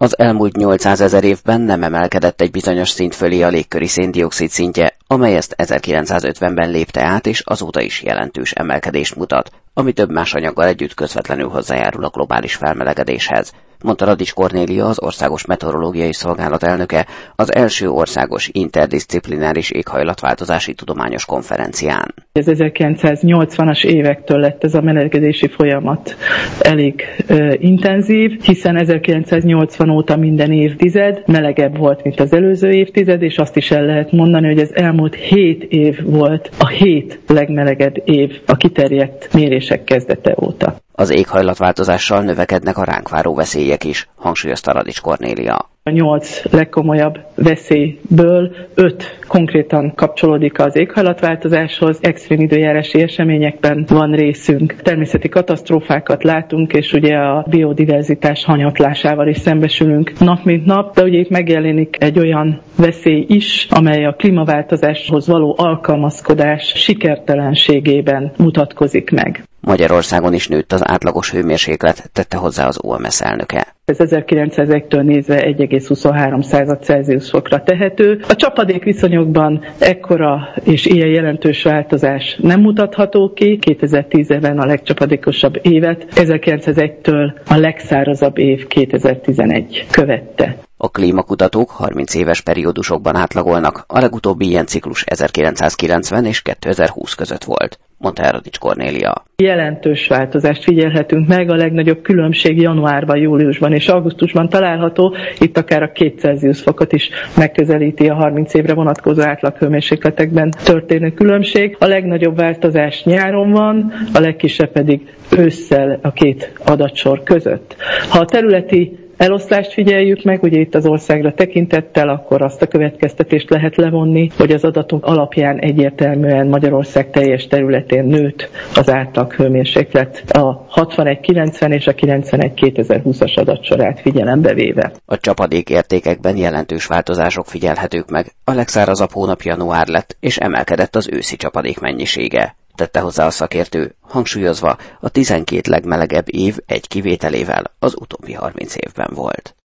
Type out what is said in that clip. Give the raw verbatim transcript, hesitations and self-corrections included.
Az elmúlt nyolcszázezer évben nem emelkedett egy bizonyos szint fölé a légköri szén-dioxid szintje, amely ezt ezerkilencszázötvenben lépte át, és azóta is jelentős emelkedést mutat, ami több más anyaggal együtt közvetlenül hozzájárul a globális felmelegedéshez, mondta Radics Kornélia, az Országos Meteorológiai Szolgálat elnöke az első országos interdiszciplináris éghajlatváltozási tudományos konferencián. Az ezerkilencszáznyolcvanas évektől lett ez a melegedési folyamat elég ö, intenzív, hiszen ezerkilencszáznyolcvan óta minden évtized melegebb volt, mint az előző évtized, és azt is el lehet mondani, hogy az elmúlt hét év volt a hét legmelegebb év a kiterjedt mérések kezdete óta. Az éghajlatváltozással növekednek a ránk váró veszélyek is, hangsúlyozta Radics Kornélia. A nyolc legkomolyabb veszélyből öt konkrétan kapcsolódik az éghajlatváltozáshoz, extrém időjárási eseményekben van részünk. Természeti katasztrófákat látunk, és ugye a biodiverzitás hanyatlásával is szembesülünk nap mint nap, de ugye itt megjelenik egy olyan veszély is, amely a klímaváltozáshoz való alkalmazkodás sikertelenségében mutatkozik meg. Magyarországon is nőtt az átlagos hőmérséklet, tette hozzá az o em es elnöke. Ez ezerkilencszázegytől nézve egy egész huszonhárom Celsius fokra tehető. A csapadék viszonyokban ekkora és ilyen jelentős változás nem mutatható ki. kétezer-tízben a legcsapadékosabb évet, ezerkilencszázegytől a legszárazabb év kétezer-tizenegy követte. A klímakutatók harminc éves periódusokban átlagolnak, a legutóbbi ilyen ciklus ezerkilencszázkilencven és kétezer-húsz között volt, mondta Radics Kornélia. Jelentős változást figyelhetünk meg, a legnagyobb különbség januárban, júliusban és augusztusban található, itt akár a két Celsius fokot is megközelíti a harminc évre vonatkozó átlaghőmérsékletekben történő különbség. A legnagyobb változás nyáron van, a legkisebb pedig ősszel a két adatsor között. Ha a területi eloszlást figyeljük meg, ugye itt az országra tekintettel, akkor azt a következtetést lehet levonni, hogy az adatok alapján egyértelműen Magyarország teljes területén nőtt az átlag hőmérséklet a hatvanegy kilencven és a kilencvenegy kétezer-húszas adatsorát figyelembe véve. A csapadék értékekben jelentős változások figyelhetők meg. A legszárazabb hónap január lett, és emelkedett az őszi csapadék mennyisége, tette hozzá a szakértő, hangsúlyozva, a tizenkét legmelegebb év egy kivételével az utóbbi harminc évben volt.